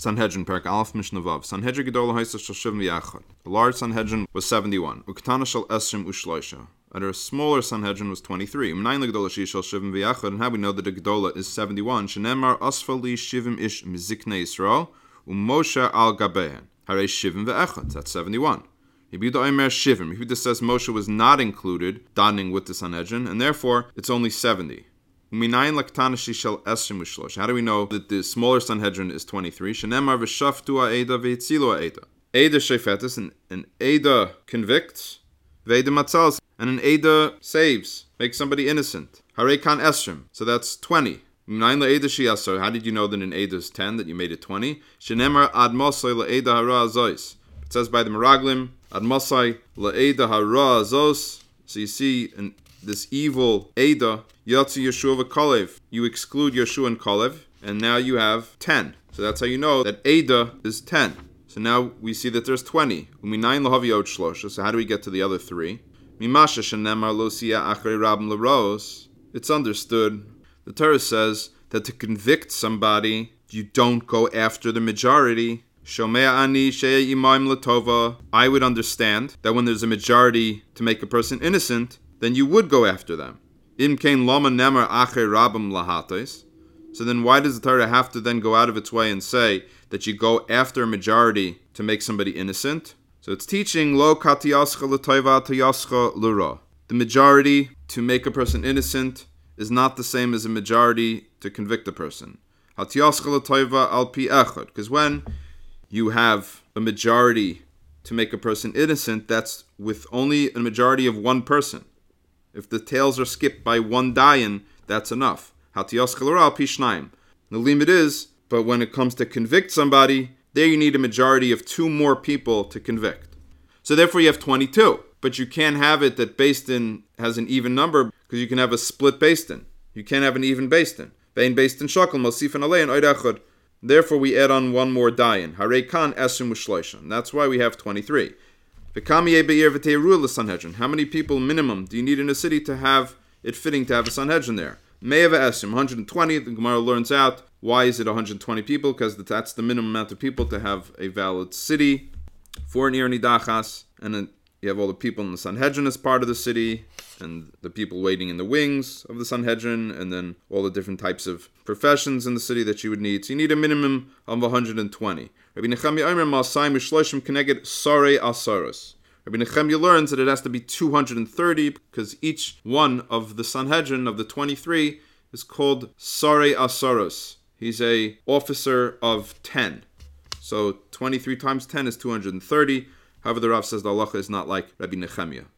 Sanhedrin, Perek Aleph, Mishnah Vav. Sanhedrin Gedola Haisa Shel Shivim V'Yachad. The large Sanhedrin was 71. Uktana Shel Esrim Ushloisha. And a smaller Sanhedrin was 23. And how we know that the Gedola is 71? Shenemar Asfali Shivim Ish Mizikne Yisrael Umoshe Al Gabehen. Hare Shivim V'Echad. That's 71. Yehuda Omer Shivim. Yehuda says Moshe was not included, davening with the Sanhedrin, and therefore it's only 70. How do we know that the smaller Sanhedrin is 23? Shenemar v'shaftu ha'eda v'yitzilu ha'eda. Eda shefetis, an Eda convicts, v'eda matzals, and an Eda saves, makes somebody innocent. Harei kan esrim, so that's 20. How did you know that an Eda is 10, that you made it 20? Shenemar ad mosai la'eda hara azois. It says by the Meraglim, ad mosai la'eda hara azos. So you see this evil Eda, Yatsi Yeshua v'Kalev. You exclude Yeshua and Kalev, and now you have 10. So that's how you know that Eda is 10. So now we see that there's 20. Uminayin lahavi od shlosha. So how do we get to the other 3? Mimasha shenemar lo siya achrei rabim l'ros. It's understood. The Torah says that to convict somebody, you don't go after the majority. Shomea ani sheya imaim latova. I would understand that when there's a majority to make a person innocent, then you would go after them. Im kain lama nemar acher rabim lahates. So then why does the Torah have to then go out of its way and say that you go after a majority to make somebody innocent? So it's teaching lo katiyascha l'toiva tiyascha l'ra. The majority to make a person innocent is not the same as a majority to convict a person. Hatiyascha l'toiva al pi echad. Because when you have a majority to make a person innocent, that's with only a majority of one person. If the tails are skipped by one dayan, that's enough. The limit is, but when it comes to convict somebody, there you need a majority of 2 more people to convict. So therefore you have 22. But you can't have it that Beis Din has an even number, because you can have a split Beis Din. You can't have an even Beis Din. Vein Beis Din shakal mosifan alei and oid echad. Therefore we add on one more dayan. Harei kan esrim u'shloisha. That's why we have 23. How many people minimum do you need in a city to have it fitting to have a Sanhedrin there? Me'eva Esrim, 120. The Gemara learns out, why is it 120 people? Because that's the minimum amount of people to have a valid city for an Ir Nidachas. And then you have all the people in the Sanhedrin as part of the city, and the people waiting in the wings of the Sanhedrin, and then all the different types of professions in the city that you would need. So you need a minimum of 120. Rabbi Nechemia Omer Masai Mishloshim Keneged Sarei Asaros. Rabbi Nechemia learns that it has to be 230 because each one of the Sanhedrin of the 23 is called Sarei Asaros. He's a officer of 10. So 23 times 10 is 230. However, the Rav says the halacha is not like Rabbi Nechemia.